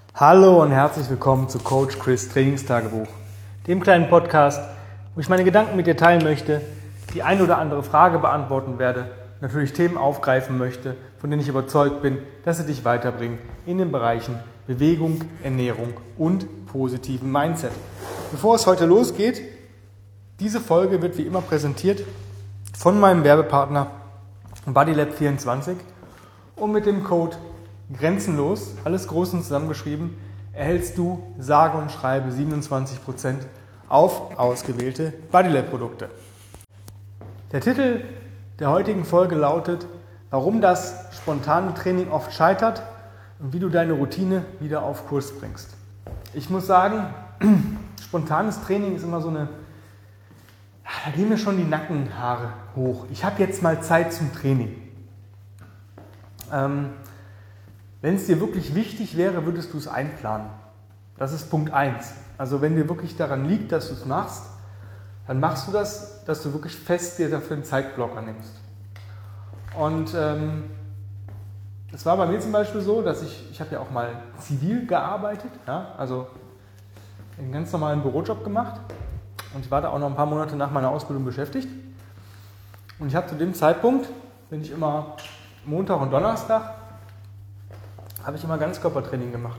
Hallo und herzlich willkommen zu Coach Chris Trainingstagebuch, dem kleinen Podcast, wo ich meine Gedanken mit dir teilen möchte, die ein oder andere Frage beantworten werde, natürlich Themen aufgreifen möchte, von denen ich überzeugt bin, dass sie dich weiterbringen in den Bereichen Bewegung, Ernährung und positiven Mindset. Bevor es heute losgeht, diese Folge wird wie immer präsentiert von meinem Werbepartner BodyLab24 und mit dem Code Grenzenlos, alles groß und zusammengeschrieben, erhältst du sage und schreibe 27% auf ausgewählte BodyLab-Produkte. Der Titel der heutigen Folge lautet, warum das spontane Training oft scheitert und wie du deine Routine wieder auf Kurs bringst. Ich muss sagen, spontanes Training ist immer so eine, da gehen mir schon die Nackenhaare hoch. Ich habe jetzt mal Zeit zum Training. Wenn es dir wirklich wichtig wäre, würdest du es einplanen. Das ist Punkt 1. Also wenn dir wirklich daran liegt, dass du es machst, dann machst du das, dass du wirklich fest dir dafür einen Zeitblocker nimmst. Und es war bei mir zum Beispiel so, dass ich habe ja auch mal zivil gearbeitet, ja, also einen ganz normalen Bürojob gemacht und ich war da auch noch ein paar Monate nach meiner Ausbildung beschäftigt. Und ich habe zu dem Zeitpunkt, bin ich immer Montag und Donnerstag, habe ich immer Ganzkörpertraining gemacht.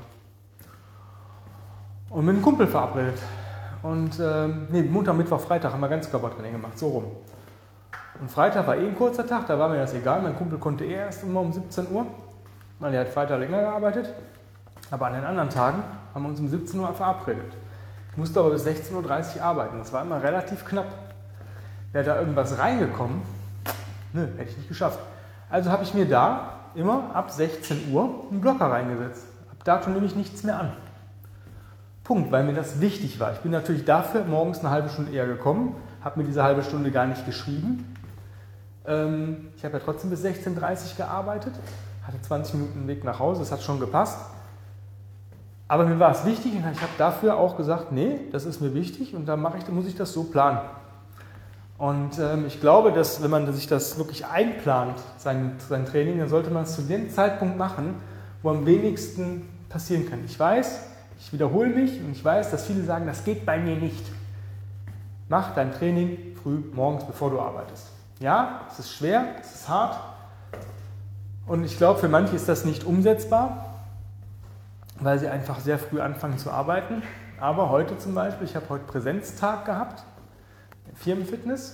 Und mit einem Kumpel verabredet. Und Montag, Mittwoch, Freitag haben wir Ganzkörpertraining gemacht, so rum. Und Freitag war ein kurzer Tag, da war mir das egal. Mein Kumpel konnte erst immer um 17 Uhr, weil er hat Freitag länger gearbeitet. Aber an den anderen Tagen haben wir uns um 17 Uhr verabredet. Ich musste aber bis 16.30 Uhr arbeiten, das war immer relativ knapp. Wäre da irgendwas reingekommen, hätte ich nicht geschafft. Also habe ich mir da immer ab 16 Uhr einen Blocker reingesetzt. Ab dato nehme ich nichts mehr an. Punkt, weil mir das wichtig war. Ich bin natürlich dafür morgens eine halbe Stunde eher gekommen, habe mir diese halbe Stunde gar nicht geschrieben. Ich habe ja trotzdem bis 16.30 Uhr gearbeitet, hatte 20 Minuten Weg nach Hause, das hat schon gepasst. Aber mir war es wichtig und ich habe dafür auch gesagt, nee, das ist mir wichtig und dann muss ich das so planen. Und ich glaube, dass wenn man sich das wirklich einplant, sein Training, dann sollte man es zu dem Zeitpunkt machen, wo am wenigsten passieren kann. Ich weiß, ich wiederhole mich und ich weiß, dass viele sagen, das geht bei mir nicht. Mach dein Training früh morgens, bevor du arbeitest. Ja, es ist schwer, es ist hart und ich glaube, für manche ist das nicht umsetzbar, weil sie einfach sehr früh anfangen zu arbeiten. Aber heute zum Beispiel, ich habe heute Präsenztag gehabt, Firmenfitness,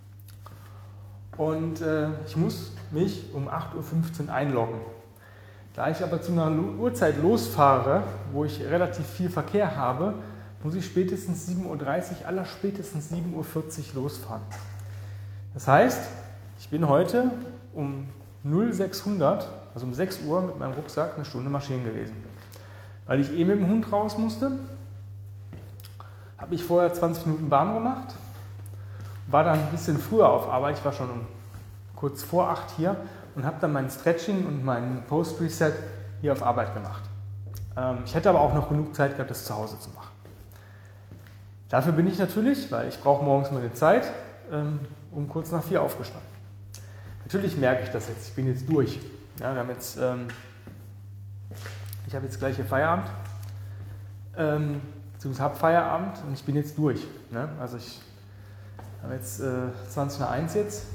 und ich muss mich um 8.15 Uhr einloggen. Da ich aber zu einer Uhrzeit losfahre, wo ich relativ viel Verkehr habe, muss ich spätestens 7.30 Uhr, allerspätestens 7.40 Uhr losfahren. Das heißt, ich bin heute um 0600, also um 6 Uhr mit meinem Rucksack eine Stunde marschieren gewesen. Weil ich mit dem Hund raus musste, habe ich vorher 20 Minuten warm gemacht, war dann ein bisschen früher auf Arbeit, ich war schon kurz vor 8 hier und habe dann mein Stretching und mein Post-Reset hier auf Arbeit gemacht. Ich hätte aber auch noch genug Zeit gehabt, das zu Hause zu machen. Dafür bin ich natürlich, weil ich brauche morgens meine Zeit, um kurz nach 4 aufgestanden. Natürlich merke ich das jetzt, ich bin jetzt durch. Ja, ich habe jetzt gleich hier Feierabend, beziehungsweise habe Feierabend und ich bin jetzt durch. Ne? Also ich habe jetzt 20 nach 1 jetzt.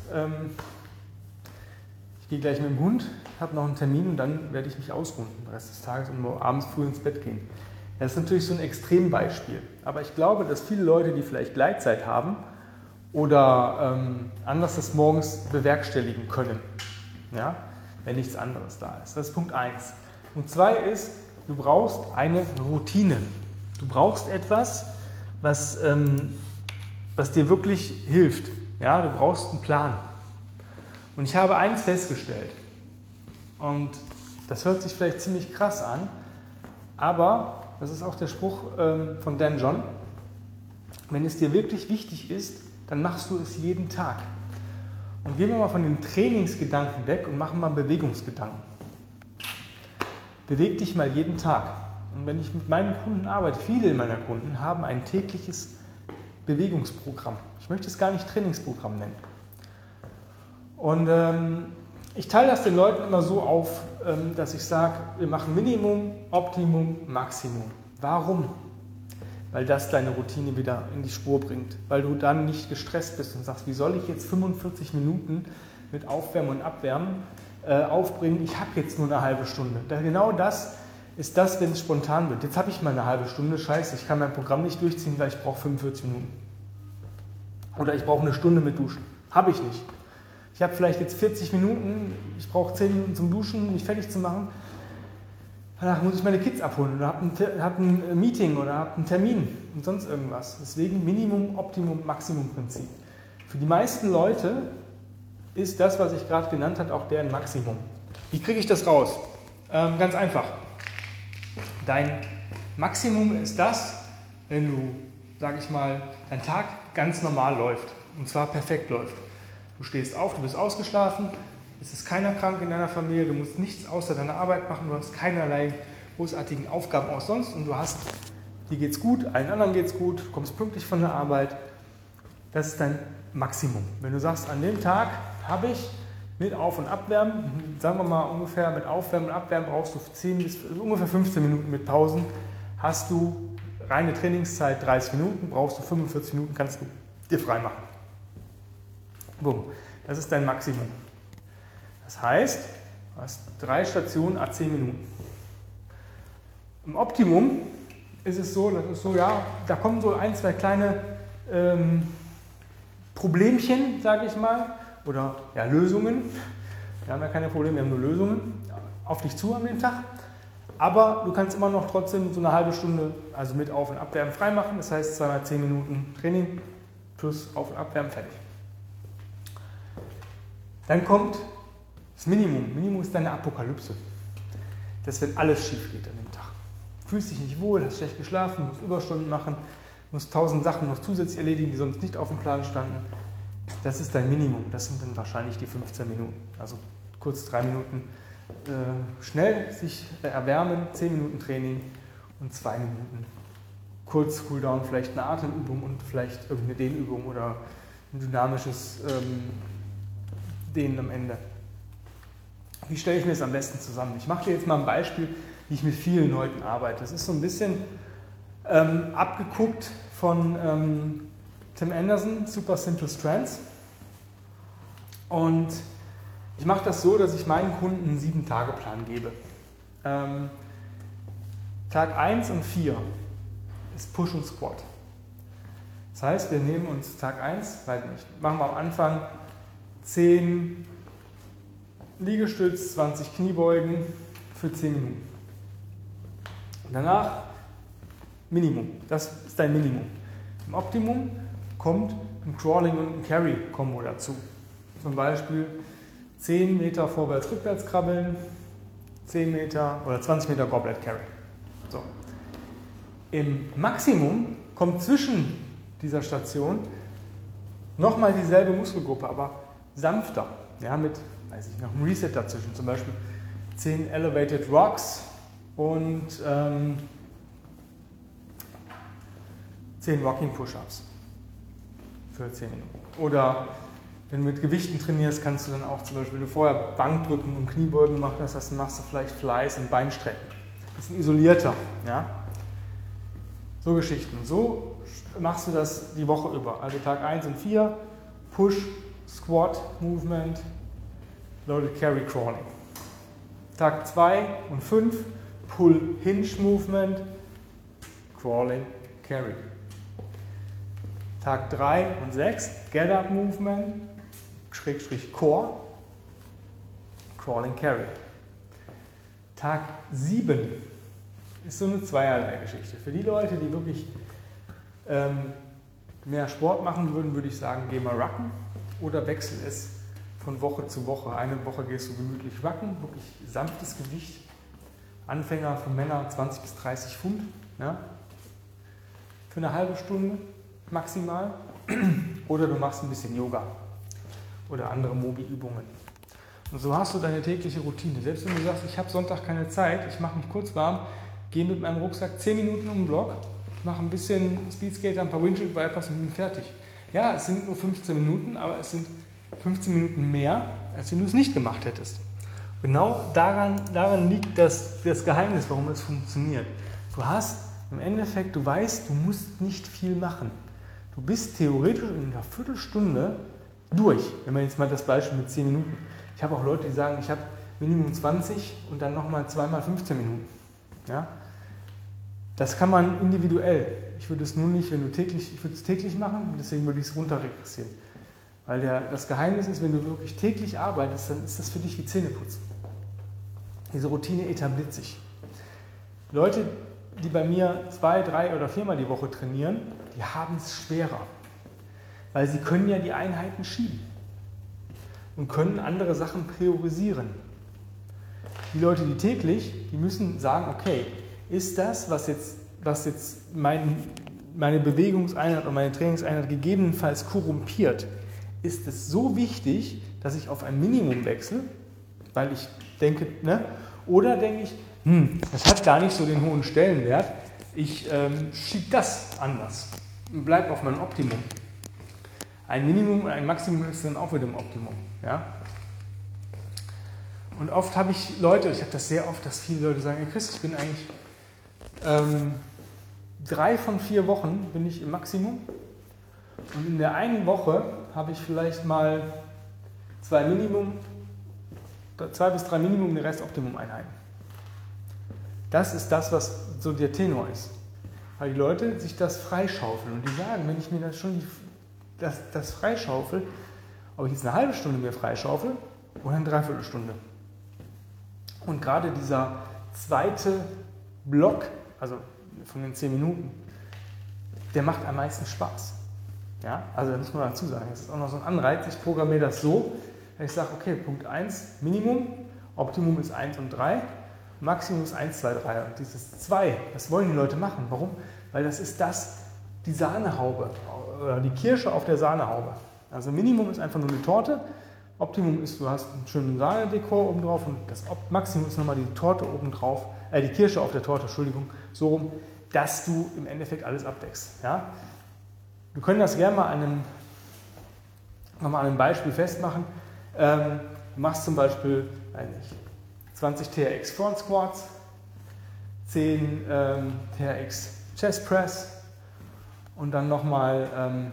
Ich gehe gleich mit dem Hund, habe noch einen Termin und dann werde ich mich ausruhen den Rest des Tages und abends früh ins Bett gehen. Das ist natürlich so ein Extrembeispiel. Aber ich glaube, dass viele Leute, die vielleicht Gleitzeit haben oder anders das morgens bewerkstelligen können, ja, wenn nichts anderes da ist. Das ist Punkt 1. Punkt 2 ist, du brauchst eine Routine. Du brauchst etwas, was dir wirklich hilft. Ja, du brauchst einen Plan. Und ich habe eins festgestellt. Und das hört sich vielleicht ziemlich krass an, aber das ist auch der Spruch von Dan John. Wenn es dir wirklich wichtig ist, dann machst du es jeden Tag. Und gehen wir mal von den Trainingsgedanken weg und machen mal Bewegungsgedanken. Beweg dich mal jeden Tag. Und wenn ich mit meinen Kunden arbeite, viele meiner Kunden haben ein tägliches Bewegungsprogramm. Ich möchte es gar nicht Trainingsprogramm nennen. Und Ich teile das den Leuten immer so auf, dass ich sage, wir machen Minimum, Optimum, Maximum. Warum? Weil das deine Routine wieder in die Spur bringt. Weil du dann nicht gestresst bist und sagst, wie soll ich jetzt 45 Minuten mit Aufwärmen und Abwärmen aufbringen? Ich habe jetzt nur eine halbe Stunde. Genau das ist das, wenn es spontan wird. Jetzt habe ich mal eine halbe Stunde, scheiße, ich kann mein Programm nicht durchziehen, weil ich brauche 45 Minuten. Oder ich brauche eine Stunde mit Duschen. Habe ich nicht. Ich habe vielleicht jetzt 40 Minuten, ich brauche 10 Minuten zum Duschen, mich fertig zu machen. Danach muss ich meine Kids abholen oder habe ein Meeting oder habe einen Termin und sonst irgendwas. Deswegen Minimum, Optimum, Maximum Prinzip. Für die meisten Leute ist das, was ich gerade genannt habe, auch deren Maximum. Wie kriege ich das raus? Ganz einfach. Dein Maximum ist das, wenn du, sage ich mal, dein Tag ganz normal läuft und zwar perfekt läuft. Du stehst auf, du bist ausgeschlafen, es ist keiner krank in deiner Familie, du musst nichts außer deiner Arbeit machen, du hast keinerlei großartigen Aufgaben auch sonst und du hast, dir geht's gut, allen anderen geht's gut, du kommst pünktlich von der Arbeit. Das ist dein Maximum. Wenn du sagst, an dem Tag habe ich mit Auf- und Abwärmen, sagen wir mal ungefähr mit Aufwärmen und Abwärmen brauchst du 10 bis ungefähr 15 Minuten mit Pausen, hast du reine Trainingszeit 30 Minuten, brauchst du 45 Minuten, kannst du dir frei machen. Bumm. Das ist dein Maximum. Das heißt, du hast 3 Stationen à 10 Minuten. Im Optimum ist es so, ja, da kommen so 1, 2 kleine Problemchen, sage ich mal, oder ja, Lösungen. Wir haben ja keine Probleme, wir haben nur Lösungen auf dich zu an dem Tag. Aber du kannst immer noch trotzdem so eine halbe Stunde, also mit Auf- und Abwärmen freimachen. Das heißt 2 mal 10 Minuten Training plus Auf- und Abwärmen, fertig. Dann kommt das Minimum. Minimum ist deine Apokalypse. Das, wenn alles schief geht an dem Tag. Du fühlst dich nicht wohl, hast schlecht geschlafen, musst Überstunden machen, musst 1000 Sachen noch zusätzlich erledigen, die sonst nicht auf dem Plan standen. Das ist dein Minimum. Das sind dann wahrscheinlich die 15 Minuten. Also kurz 3 Minuten schnell sich erwärmen, 10 Minuten Training und 2 Minuten kurz Cooldown, vielleicht eine Atemübung und vielleicht irgendeine Dehnübung oder ein dynamisches Dehnen am Ende. Wie stelle ich mir das am besten zusammen? Ich mache dir jetzt mal ein Beispiel, wie ich mit vielen Leuten arbeite. Das ist so ein bisschen abgeguckt von Tim Anderson, Super Simple Strands. Und ich mache das so, dass ich meinen Kunden einen 7-Tage-Plan gebe. Tag 1 und 4 ist Push und Squat. Das heißt, wir nehmen uns Tag 1, weiß nicht, machen wir am Anfang 10 Liegestütz, 20 Kniebeugen für 10 Minuten. Danach Minimum, das ist dein Minimum. Im Optimum kommt ein Crawling und ein Carry-Kombo dazu. Zum Beispiel 10 Meter vorwärts-rückwärts krabbeln, 10 Meter oder 20 Meter Goblet Carry. So. Im Maximum kommt zwischen dieser Station nochmal dieselbe Muskelgruppe, aber sanfter. Ja, mit, weiß ich, noch einem Reset dazwischen. Zum Beispiel 10 Elevated Rocks und 10 Rocking Push-Ups für 10 Minuten. Oder wenn du mit Gewichten trainierst, kannst du dann auch zum Beispiel, wenn du vorher Bankdrücken und Kniebeugen gemacht hast, dann machst du vielleicht Flies und Beinstrecken. Bisschen isolierter. Ja? So Geschichten. So machst du das die Woche über. Also Tag 1 und 4, Push, Squat, Movement, Loaded Carry, Crawling. Tag 2 und 5, Pull, Hinge Movement, Crawling, Carry. Tag 3 und 6, Get Up Movement, Schrägstrich Core, Crawling, Carry. Tag 7 ist so eine Zweierlei-Geschichte. Für die Leute, die wirklich mehr Sport machen würden, würde ich sagen, geh mal rucken oder wechsel es von Woche zu Woche. Eine Woche gehst du gemütlich rucken, wirklich sanftes Gewicht. Anfänger für Männer 20 bis 30 Pfund. Ja? Für eine halbe Stunde maximal. Oder du machst ein bisschen Yoga oder andere Mobi-Übungen. Und so hast du deine tägliche Routine. Selbst wenn du sagst, ich habe Sonntag keine Zeit, ich mache mich kurz warm, gehe mit meinem Rucksack 10 Minuten um den Block, mache ein bisschen Speedskater, ein paar Windshield Wipers und bin fertig. Ja, es sind nur 15 Minuten, aber es sind 15 Minuten mehr, als wenn du es nicht gemacht hättest. Genau daran liegt das Geheimnis, warum es funktioniert. Du hast im Endeffekt, du weißt, du musst nicht viel machen. Du bist theoretisch in einer Viertelstunde durch. Wenn man jetzt mal das Beispiel mit 10 Minuten. Ich habe auch Leute, die sagen, ich habe Minimum 20 und dann nochmal 2 mal 15 Minuten. Ja? Das kann man individuell. Ich würde es nur nicht, ich würde es täglich machen, deswegen würde ich es runter regressieren. Weil das Geheimnis ist, wenn du wirklich täglich arbeitest, dann ist das für dich wie Zähneputzen. Diese Routine etabliert sich. Leute, die bei mir 2, 3 oder 4 Mal die Woche trainieren, die haben es schwerer. Weil sie können ja die Einheiten schieben und können andere Sachen priorisieren. Die Leute, die täglich, die müssen sagen, okay, ist das, was jetzt meine Bewegungseinheit und meine Trainingseinheit gegebenenfalls korrumpiert, ist es so wichtig, dass ich auf ein Minimum wechsle, weil ich denke, oder denke ich, das hat gar nicht so den hohen Stellenwert, ich schiebe das anders und bleibe auf meinem Optimum. Ein Minimum und ein Maximum ist dann auch wieder im Optimum. Ja? Und oft habe ich das sehr oft, dass viele Leute sagen, hey Chris, ich bin eigentlich 3 von 4 Wochen bin ich im Maximum und in der einen Woche habe ich vielleicht mal 2 bis 3 Minimum, den Rest Optimum-Einheiten. Das ist das, was so der Tenor ist. Weil die Leute sich das freischaufeln und die sagen, wenn ich mir das schon das freischaufel, ob ich jetzt eine halbe Stunde mir freischaufel oder eine Dreiviertelstunde. Und gerade dieser zweite Block, also von den 10 Minuten, der macht am meisten Spaß. Ja? Also da muss man dazu sagen, das ist auch noch so ein Anreiz. Ich programmiere das so, dass ich sage, okay, Punkt 1, Minimum, Optimum ist 1 und 3, Maximum ist 1, 2, 3. Und dieses 2, das wollen die Leute machen. Warum? Weil das ist die Sahnehaube, oder die Kirsche auf der Sahnehaube. Also Minimum ist einfach nur eine Torte, Optimum ist, du hast einen schönen Sahnedekor oben drauf und das Maximum ist nochmal die Torte oben drauf, die Kirsche auf der Torte, Entschuldigung, so rum, dass du im Endeffekt alles abdeckst. Ja? Wir können das gerne mal an einem Beispiel festmachen. Du machst zum Beispiel 20 TRX Front Squats, 10 TRX Chest Press und dann nochmal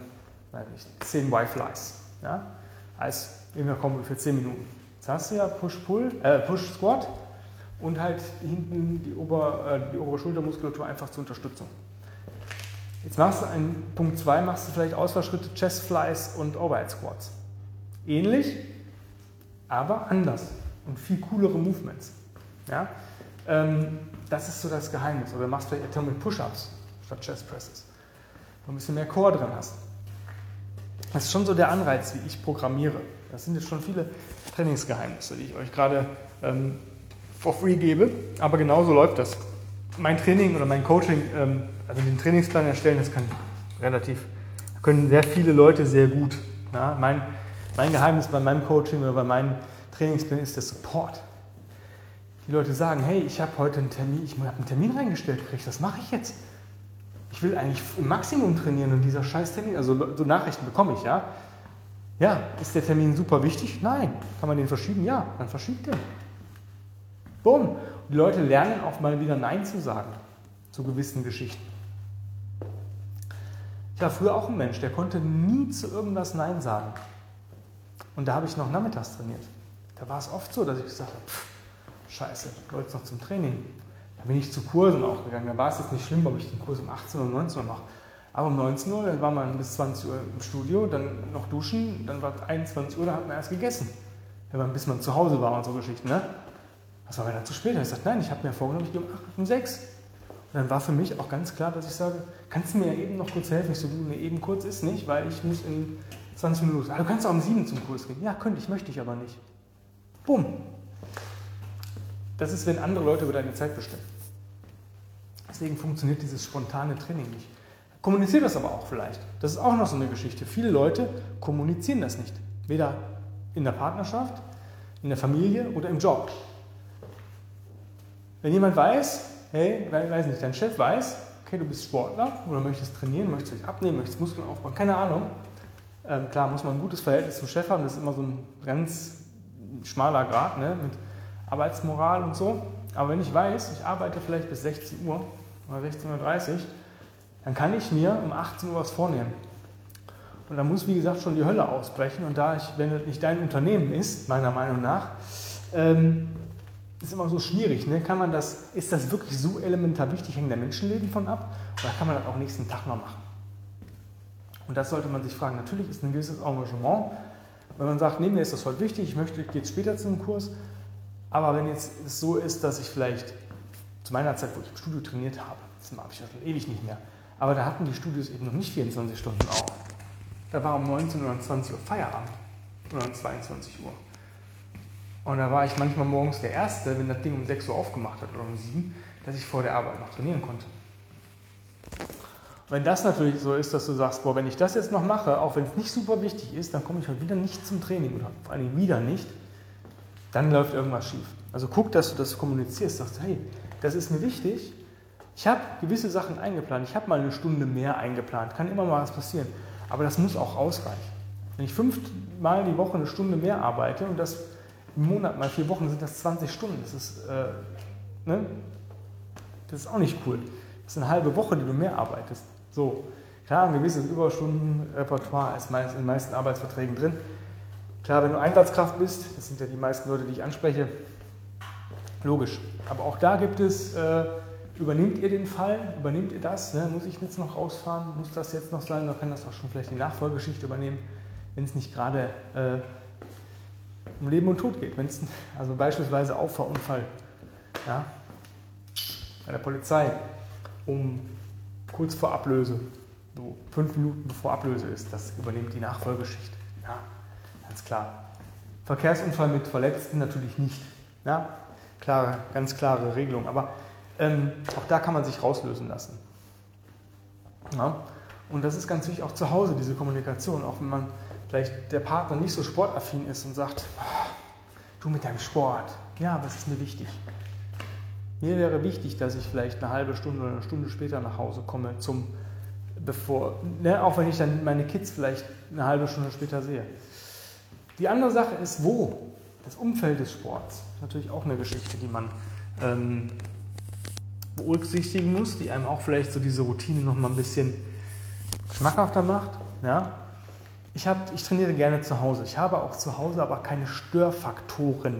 10 Y-Flies. Ja? Als Kombo für 10 Minuten. Jetzt hast du ja Push-Squat und halt hinten die obere Schultermuskulatur einfach zur Unterstützung. Jetzt machst du Punkt 2, machst du vielleicht Ausfallschritte, Chest Flies und Overhead Squats. Ähnlich, aber anders und viel coolere Movements. Ja? Das ist so das Geheimnis. Oder machst vielleicht Atomic Push-Ups statt Chest Presses, wo du ein bisschen mehr Core drin hast. Das ist schon so der Anreiz, wie ich programmiere. Das sind jetzt schon viele Trainingsgeheimnisse, die ich euch gerade for free gebe, aber genauso läuft das. Mein Training oder mein Coaching, also den Trainingsplan erstellen, das können sehr viele Leute sehr gut. Ja? Mein Geheimnis bei meinem Coaching oder bei meinem Trainingsplan ist der Support. Die Leute sagen, hey, ich habe heute einen Termin reingestellt gekriegt, was mache ich jetzt? Ich will eigentlich im Maximum trainieren und dieser Scheiß-Termin, also so Nachrichten bekomme ich, ja. Ja, ist der Termin super wichtig? Nein. Kann man den verschieben? Ja, dann verschiebt den. Bumm. Und die Leute lernen auch mal wieder Nein zu sagen zu gewissen Geschichten. Ich war früher auch ein Mensch, der konnte nie zu irgendwas Nein sagen. Und da habe ich noch nachmittags trainiert. Da war es oft so, dass ich gesagt habe, scheiße, ich wollte jetzt noch zum Training. Da bin ich zu Kursen auch gegangen. Da war es jetzt nicht schlimm, ob ich den Kurs um 18 oder 19 Uhr mache. Aber um 19 Uhr, dann war man bis 20 Uhr im Studio, dann noch duschen, dann war es 21 Uhr, dann hat man erst gegessen. Bis man zu Hause war und so Geschichten. Ne? Das war mir dann zu spät. Da habe ich gesagt, nein, ich habe mir vorgenommen, ich gehe um 6. Und dann war für mich auch ganz klar, dass ich sage, kannst du mir ja eben noch kurz helfen? Ich so, du, eben kurz ist nicht, weil ich muss in 20 Minuten los. Du kannst auch um 7 zum Kurs gehen. Ja, könnte ich, möchte ich aber nicht. Bumm. Das ist, wenn andere Leute über deine Zeit bestimmen. Deswegen funktioniert dieses spontane Training nicht. Kommuniziert das aber auch vielleicht. Das ist auch noch so eine Geschichte. Viele Leute kommunizieren das nicht. Weder in der Partnerschaft, in der Familie oder im Job. Wenn jemand weiß, hey, weiß nicht, dein Chef weiß, okay, du bist Sportler oder möchtest trainieren, möchtest dich abnehmen, möchtest Muskeln aufbauen, keine Ahnung. Klar, muss man ein gutes Verhältnis zum Chef haben, das ist immer so ein ganz ein schmaler Grad, ne, mit Arbeitsmoral und so. Aber wenn ich weiß, ich arbeite vielleicht bis 16 Uhr oder 16:30 Uhr, dann kann ich mir um 18 Uhr was vornehmen. Und dann muss, wie gesagt, schon die Hölle ausbrechen. Und wenn es nicht dein Unternehmen ist, meiner Meinung nach, ist immer so schwierig. Ne? Ist das wirklich so elementar wichtig, hängen der Menschenleben von ab? Oder kann man das auch nächsten Tag noch machen? Und das sollte man sich fragen. Natürlich ist ein gewisses Engagement, wenn man sagt, nee, mir ist das heute wichtig, ich gehe jetzt später zu einem Kurs. Aber wenn jetzt es so ist, dass ich vielleicht zu meiner Zeit, wo ich im Studio trainiert habe, das habe ich ja schon ewig nicht mehr, aber da hatten die Studios eben noch nicht 24 Stunden auf. Da war um 19 oder 20 Uhr Feierabend oder um 22 Uhr. Und da war ich manchmal morgens der Erste, wenn das Ding um 6 Uhr aufgemacht hat oder um 7, dass ich vor der Arbeit noch trainieren konnte. Und wenn das natürlich so ist, dass du sagst, boah, wenn ich das jetzt noch mache, auch wenn es nicht super wichtig ist, dann komme ich heute wieder nicht zum Training oder vor allem wieder nicht, dann läuft irgendwas schief. Also guck, dass du das kommunizierst, sagst, hey, das ist mir wichtig, ich habe gewisse Sachen eingeplant, ich habe mal eine Stunde mehr eingeplant, kann immer mal was passieren, aber das muss auch ausreichen. Wenn ich 5-mal die Woche eine Stunde mehr arbeite und das im Monat mal 4 Wochen, sind das 20 Stunden, das ist auch nicht cool. Das ist eine halbe Woche, die du mehr arbeitest. So, klar, ein gewisses Überstundenrepertoire ist in den meisten Arbeitsverträgen drin. Klar, wenn du Einsatzkraft bist, das sind ja die meisten Leute, die ich anspreche, logisch. Aber auch da gibt es, übernehmt ihr den Fall, übernehmt ihr das, ne? Muss ich jetzt noch rausfahren, muss das jetzt noch sein, dann kann das auch schon vielleicht die Nachfolgeschichte übernehmen, wenn es nicht gerade um Leben und Tod geht. Also beispielsweise Auffahrunfall, ja, bei der Polizei, kurz vor Ablöse, so 5 Minuten bevor Ablöse ist, das übernimmt die Nachfolgeschichte. Ja, ganz klar. Verkehrsunfall mit Verletzten natürlich nicht. Ja, ganz klare Regelung. Aber auch da kann man sich rauslösen lassen. Ja, und das ist ganz wichtig auch zu Hause, diese Kommunikation. Auch wenn man vielleicht der Partner nicht so sportaffin ist und sagt, du mit deinem Sport, ja, was ist mir wichtig? Mir wäre wichtig, dass ich vielleicht eine halbe Stunde oder eine Stunde später nach Hause komme, auch wenn ich dann meine Kids vielleicht eine halbe Stunde später sehe. Die andere Sache ist, wo? Das Umfeld des Sports. Das ist natürlich auch eine Geschichte, die man berücksichtigen muss, die einem auch vielleicht so diese Routine noch mal ein bisschen schmackhafter macht. Ja? Ich trainiere gerne zu Hause. Ich habe auch zu Hause aber keine Störfaktoren.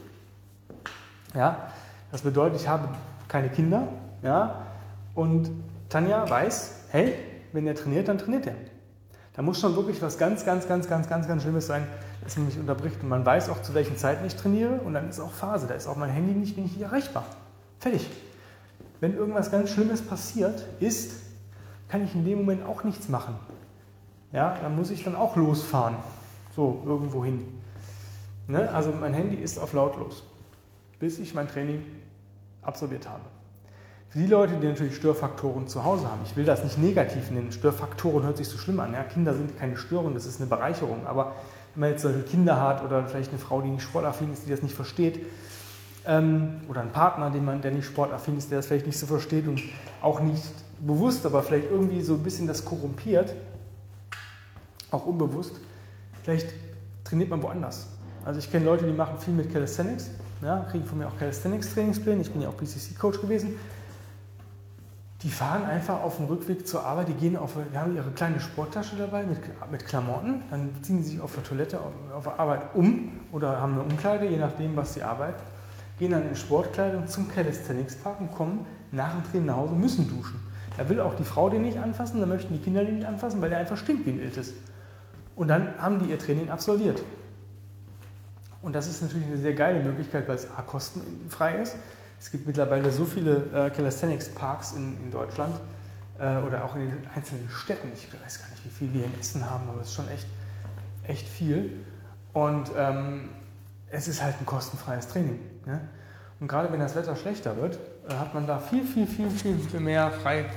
Ja? Das bedeutet, ich habe keine Kinder. Ja? Und Tanja weiß, hey, wenn er trainiert, dann trainiert er. Da muss schon wirklich was ganz Schlimmes sein, dass man mich unterbricht. Und man weiß auch, zu welchen Zeiten ich trainiere. Und dann ist auch Phase. Da ist auch mein Handy nicht erreichbar. Fertig. Wenn irgendwas ganz Schlimmes passiert ist, kann ich in dem Moment auch nichts machen. Ja, dann muss ich dann auch losfahren. So, irgendwo hin. Ne? Also mein Handy ist auf lautlos, bis ich mein Training absolviert habe. Für die Leute, die natürlich Störfaktoren zu Hause haben, ich will das nicht negativ nennen, Störfaktoren hört sich so schlimm an. Ja? Kinder sind keine Störung, das ist eine Bereicherung. Aber wenn man jetzt solche Kinder hat oder vielleicht eine Frau, die nicht sportaffin ist, die das nicht versteht, oder ein Partner, der nicht sportaffin ist, der das vielleicht nicht so versteht und auch nicht bewusst, aber vielleicht irgendwie so ein bisschen das korrumpiert, auch unbewusst, vielleicht trainiert man woanders. Also ich kenne Leute, die machen viel mit Calisthenics, ja, kriegen von mir auch Calisthenics-Trainingspläne, ich bin ja auch PCC-Coach gewesen. Die fahren einfach auf dem Rückweg zur Arbeit, die haben ihre kleine Sporttasche dabei mit Klamotten, dann ziehen sie sich auf der Toilette auf der Arbeit um oder haben eine Umkleide, je nachdem, was sie arbeiten, gehen dann in Sportkleidung zum Calisthenics-Park und kommen nach dem Training nach Hause und müssen duschen. Da will auch die Frau den nicht anfassen, da möchten die Kinder den nicht anfassen, weil der einfach stinkt wie ein Iltis. Und dann haben die ihr Training absolviert. Und das ist natürlich eine sehr geile Möglichkeit, weil es kostenfrei ist. Es gibt mittlerweile so viele Calisthenics-Parks in Deutschland oder auch in den einzelnen Städten. Ich weiß gar nicht, wie viel wir in Essen haben, aber es ist schon echt viel. Und es ist halt ein kostenfreies Training. Ne? Und gerade wenn das Wetter schlechter wird, hat man da viel mehr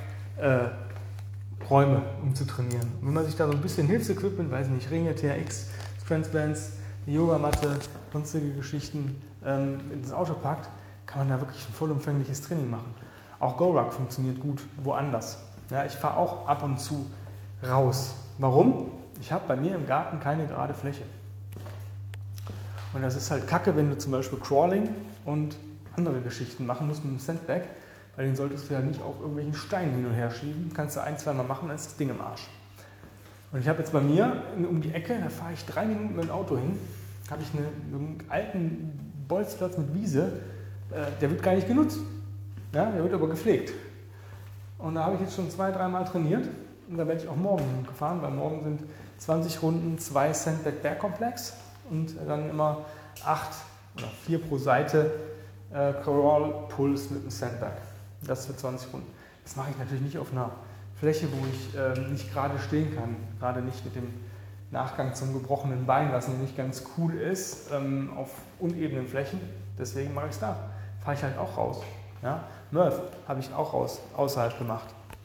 Räume, um zu trainieren. Und wenn man sich da so ein bisschen Hilfsequipment, weiß nicht, Ringe, TRX, Strength-Bands, die Yogamatte, sonstige Geschichten ins Auto packt, kann man da wirklich ein vollumfängliches Training machen. Auch GoRuck funktioniert gut woanders. Ja, ich fahre auch ab und zu raus. Warum? Ich habe bei mir im Garten keine gerade Fläche. Und das ist halt kacke, wenn du zum Beispiel Crawling und andere Geschichten machen musst mit dem Sandbag, weil den solltest du ja nicht auf irgendwelchen Steinen hin und her schieben. Kannst du 1-2 Mal machen, dann ist das Ding im Arsch. Und ich habe jetzt bei mir um die Ecke, da fahre ich 3 Minuten mit dem Auto hin, habe ich einen alten Bolzplatz mit Wiese, der wird gar nicht genutzt. Ja, der wird aber gepflegt. Und da habe ich jetzt schon 2-3 Mal trainiert und da werde ich auch morgen gefahren, weil morgen sind 20 Runden, 2 Sandbag Bergkomplex und dann immer 8 oder 4 pro Seite Crawl Pulse mit dem Sandbag. Das für 20 Runden. Das mache ich natürlich nicht auf einer Fläche, wo ich nicht gerade stehen kann, gerade nicht mit dem Nachgang zum gebrochenen Bein, was nicht ganz cool ist, auf unebenen Flächen. Deswegen mache ich es da. Fahre ich halt auch raus. Ja? Murph habe ich auch außerhalb gemacht.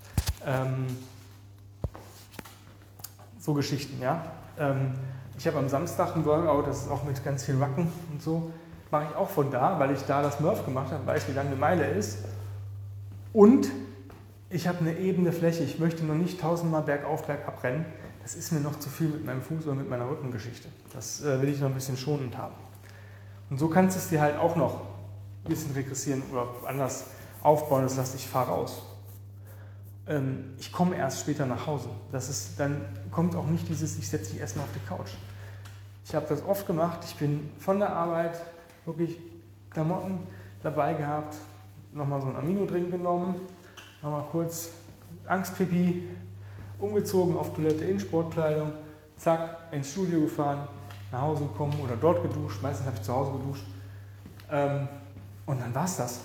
So Geschichten, ja. Ich habe am Samstag ein Workout, das ist auch mit ganz viel Wacken und so. Mache ich auch von da, weil ich da das Murph gemacht habe, weiß, wie lang eine Meile ist. Und ich habe eine ebene Fläche. Ich möchte noch nicht 1000-mal bergauf, bergab rennen. Das ist mir noch zu viel mit meinem Fuß oder mit meiner Rückengeschichte. Das will ich noch ein bisschen schonend haben. Und so kannst du es dir halt auch noch ein bisschen regressieren oder anders aufbauen. Das heißt, ich fahre raus. Ich komme erst später nach Hause. Dann kommt auch nicht dieses, ich setze mich erstmal auf die Couch. Ich habe das oft gemacht. Ich bin von der Arbeit wirklich Klamotten dabei gehabt, nochmal so einen Amino-Drink genommen, nochmal kurz Angstpipi, umgezogen auf Toilette in Sportkleidung, zack, ins Studio gefahren, nach Hause gekommen oder dort geduscht. Meistens habe ich zu Hause geduscht. Und dann war es das.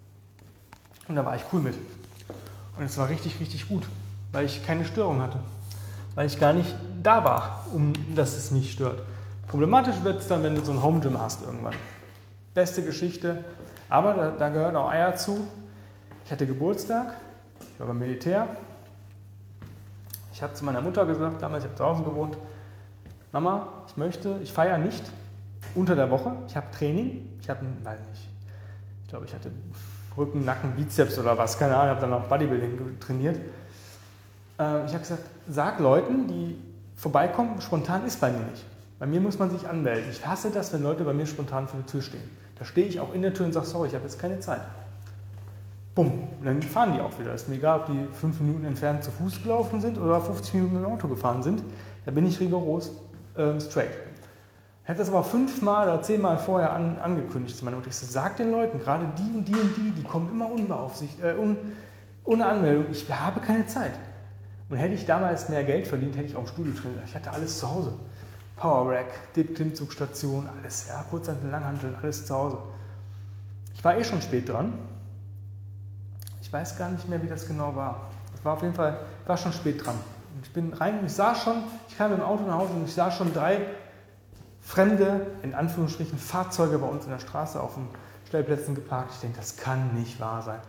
Und da war ich cool mit. Und es war richtig, richtig gut, weil ich keine Störung hatte. Weil ich gar nicht da war, dass es mich stört. Problematisch wird es dann, wenn du so ein Home Gym hast irgendwann. Beste Geschichte, aber da gehören auch Eier zu. Ich hatte Geburtstag, ich war beim Militär. Ich habe zu meiner Mutter gesagt, damals, ich habe zu Hause gewohnt, Mama, ich feiere nicht unter der Woche, ich habe Training, ich glaube, ich hatte Rücken, Nacken, Bizeps oder was, keine Ahnung, ich habe dann auch Bodybuilding trainiert. Ich habe gesagt, sag Leuten, die vorbeikommen, spontan ist bei mir nicht. Bei mir muss man sich anmelden. Ich hasse das, wenn Leute bei mir spontan vor der Tür stehen. Da stehe ich auch in der Tür und sage, sorry, ich habe jetzt keine Zeit. Bumm, und dann fahren die auch wieder. Es ist mir egal, ob die 5 Minuten entfernt zu Fuß gelaufen sind oder 50 Minuten mit dem Auto gefahren sind. Da bin ich rigoros straight. Ich habe das aber 5-mal oder 10-mal vorher angekündigt zu meiner Mutter. Ich so, sag den Leuten, gerade die und die und die kommen immer ohne Anmeldung. Ich habe keine Zeit. Und hätte ich damals mehr Geld verdient, hätte ich auch im Studio trainiert. Ich hatte alles zu Hause. Power Rack, Klimmzugstation, alles, ja, Kurzhantel, Langhantel, alles zu Hause. Ich war schon spät dran. Ich weiß gar nicht mehr, wie das genau war. Ich war auf jeden Fall, war schon spät dran. Und ich bin rein und ich kam mit dem Auto nach Hause und ich sah schon 3 fremde, in Anführungsstrichen, Fahrzeuge bei uns in der Straße auf den Stellplätzen geparkt. Ich denke, das kann nicht wahr sein.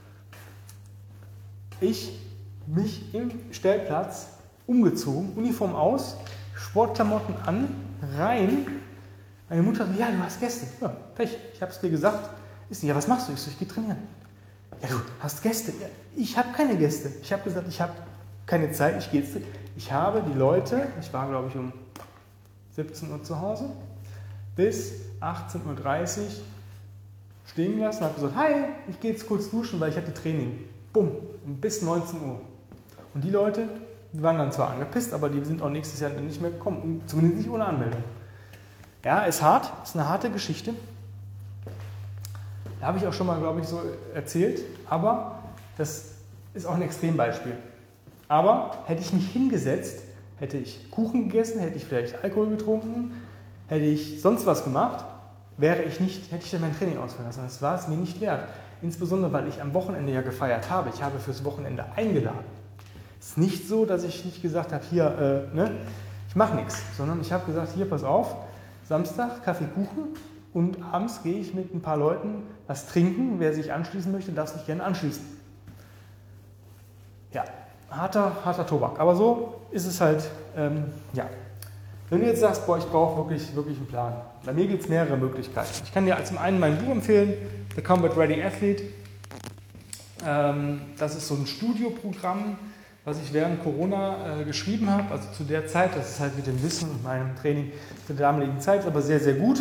Ich mich im Stellplatz umgezogen, Uniform aus, Sportklamotten an, rein. Meine Mutter sagt, ja, du hast Gäste. Ja, Pech, ich habe es dir gesagt. Ja, was machst du? Ich so, ich gehe trainieren. Ja, du hast Gäste. Ja, ich habe keine Gäste. Ich habe gesagt, ich habe keine Zeit, ich gehe jetzt. Ich habe die Leute, ich war glaube ich um 17 Uhr zu Hause, bis 18.30 Uhr stehen gelassen und habe gesagt, hi, ich gehe jetzt kurz duschen, weil ich hatte Training. Bumm, bis 19 Uhr. Und die Leute, die waren dann zwar angepisst, aber die sind auch nächstes Jahr nicht mehr gekommen, zumindest nicht ohne Anmeldung. Ja, ist hart, ist eine harte Geschichte. Da habe ich auch schon mal, glaube ich, so erzählt, aber das ist auch ein Extrembeispiel. Aber hätte ich mich hingesetzt, hätte ich Kuchen gegessen, hätte ich vielleicht Alkohol getrunken, hätte ich sonst was gemacht, hätte ich dann mein Training ausfallen lassen. Das war es mir nicht wert. Insbesondere, weil ich am Wochenende ja gefeiert habe. Ich habe fürs Wochenende eingeladen. Es ist nicht so, dass ich nicht gesagt habe, hier, ich mache nichts, sondern ich habe gesagt, hier, pass auf, Samstag Kaffee, Kuchen und abends gehe ich mit ein paar Leuten was trinken. Wer sich anschließen möchte, darf sich gerne anschließen. Ja, harter Tobak. Aber so ist es halt, ja. Wenn du jetzt sagst, boah, ich brauche wirklich einen Plan. Bei mir gibt es mehrere Möglichkeiten. Ich kann dir zum einen mein Buch empfehlen, The Combat Ready Athlete. Das ist so ein Studioprogramm, was ich während Corona geschrieben habe. Also zu der Zeit, das ist halt mit dem Wissen und meinem Training zur damaligen Zeit, aber sehr, sehr gut.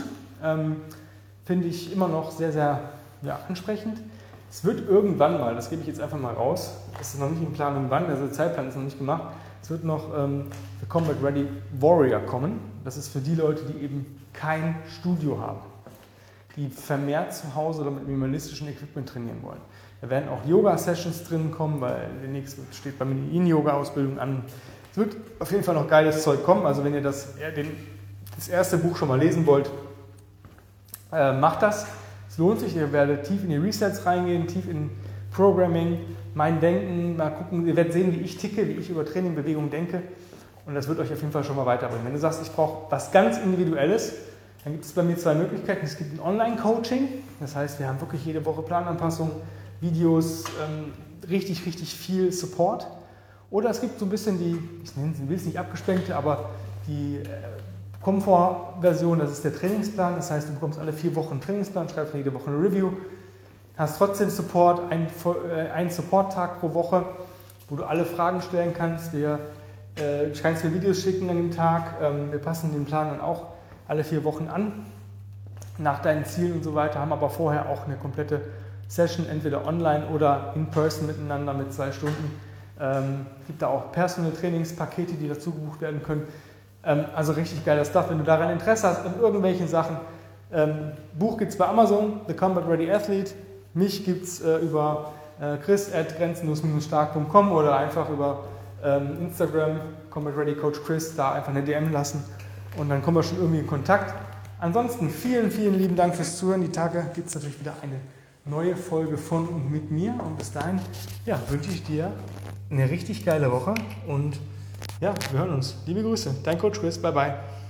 Finde ich immer noch sehr, sehr ansprechend. Es wird irgendwann mal, das gebe ich jetzt einfach mal raus, das ist noch nicht in Planung wann, also der Zeitplan ist noch nicht gemacht, es wird noch The Combat Ready Warrior kommen. Das ist für die Leute, die eben kein Studio haben, die vermehrt zu Hause oder mit minimalistischem Equipment trainieren wollen. Da werden auch Yoga-Sessions drin kommen, weil demnächst steht bei mir die Yin-Yoga-Ausbildung an. Es wird auf jeden Fall noch geiles Zeug kommen. Also wenn ihr das erste Buch schon mal lesen wollt, macht das. Es lohnt sich. Ihr werdet tief in die Resets reingehen, tief in Programming, mein Denken, mal gucken. Ihr werdet sehen, wie ich ticke, wie ich über Training, Bewegung denke. Und das wird euch auf jeden Fall schon mal weiterbringen. Wenn du sagst, ich brauche was ganz Individuelles, dann gibt es bei mir zwei Möglichkeiten. Es gibt ein Online-Coaching. Das heißt, wir haben wirklich jede Woche Plananpassungen, Videos, richtig, richtig viel Support. Oder es gibt so ein bisschen will es nicht abgespeckte, aber die Komfortversion, das ist der Trainingsplan. Das heißt, du bekommst alle 4 Wochen einen Trainingsplan, schreibst jede Woche eine Review, hast trotzdem Support, einen Support-Tag pro Woche, wo du alle Fragen stellen kannst. Du kannst mir Videos schicken an dem Tag. Wir passen den Plan dann auch alle 4 Wochen an, nach deinen Zielen und so weiter, haben aber vorher auch eine komplette Session, entweder online oder in person miteinander mit 2 Stunden. Gibt da auch Personal Trainingspakete, die dazu gebucht werden können. Also richtig geiler Stuff. Wenn du daran Interesse hast, an irgendwelchen Sachen, Buch gibt es bei Amazon, The Combat Ready Athlete. Mich gibt es über chris@grenzenlos-stark.com oder einfach über Instagram, Combat Ready Coach Chris, da einfach eine DM lassen und dann kommen wir schon irgendwie in Kontakt. Ansonsten vielen, vielen lieben Dank fürs Zuhören. Die Tage gibt es natürlich wieder eine neue Folge von und mit mir und bis dahin wünsche ich dir eine richtig geile Woche und wir hören uns. Liebe Grüße, dein Coach Chris, bye bye.